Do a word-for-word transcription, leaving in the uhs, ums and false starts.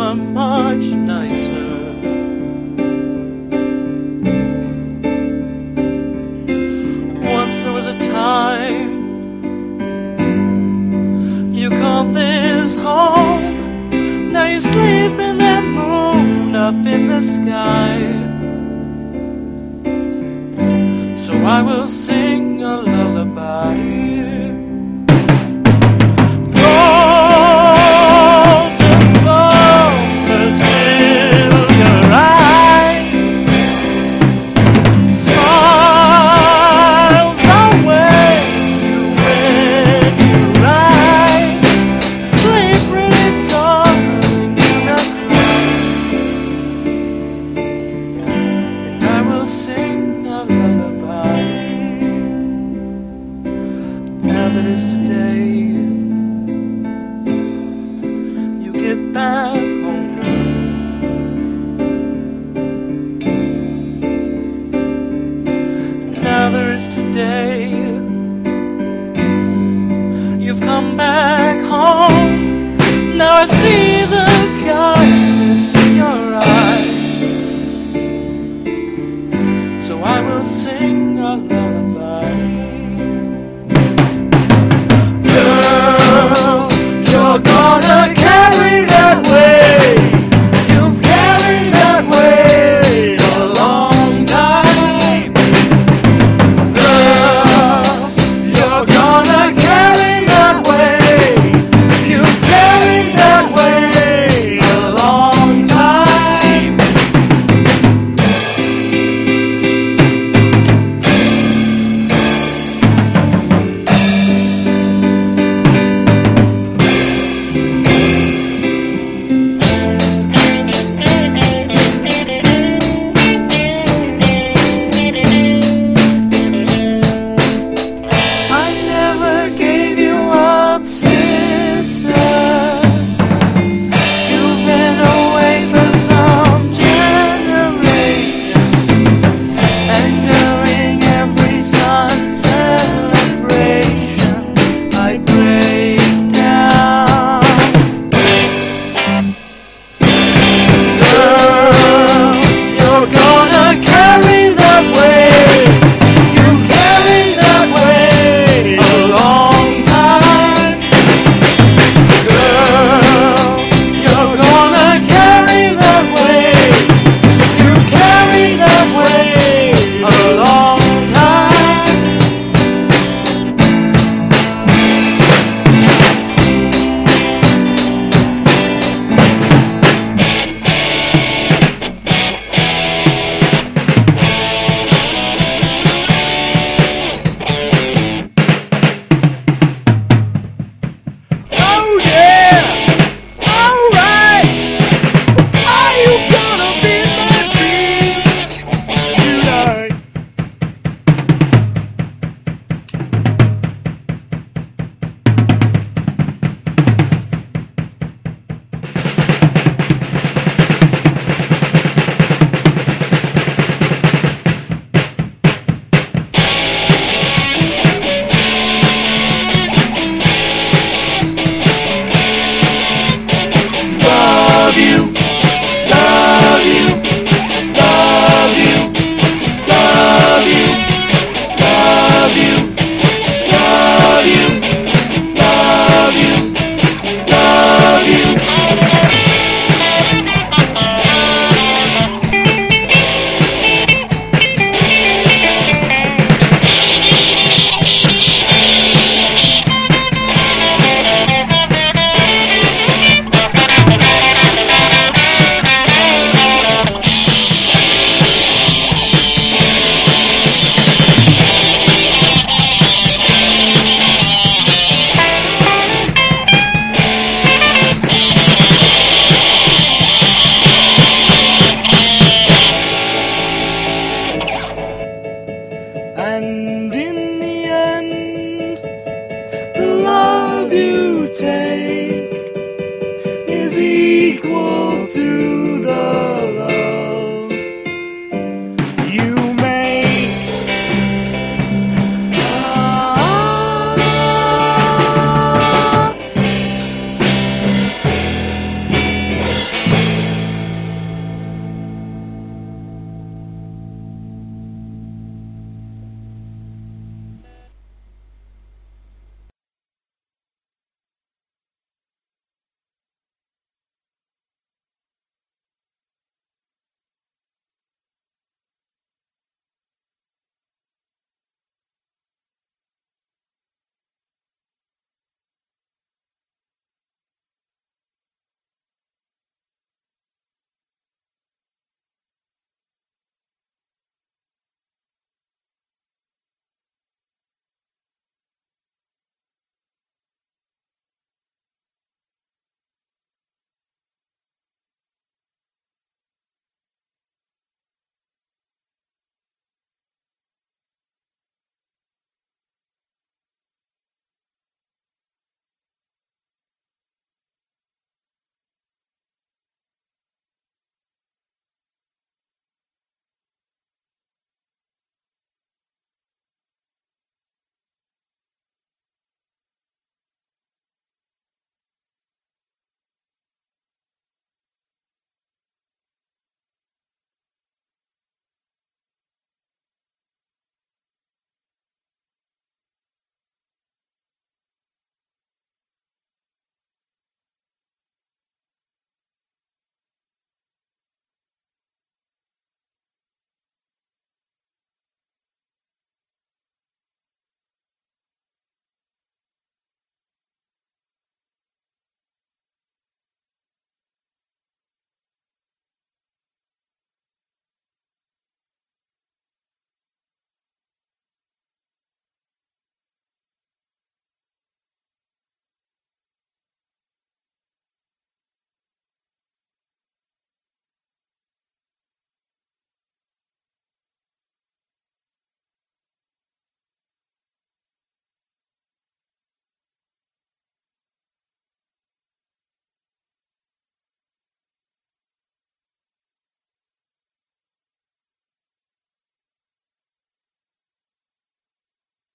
are much nicer. Once there was a time you called this home. Now you sleep in that moon up in the sky. So I will sing a lullaby. Now that it's today, you get back home. Now that it's today, you've come back home. Now I see the kindness in your eyes. So I will sing a lullaby. You're gonna carry that way. You've carried that way a long time. Girl, you're gonna carry that way. You've carried that way a long time. You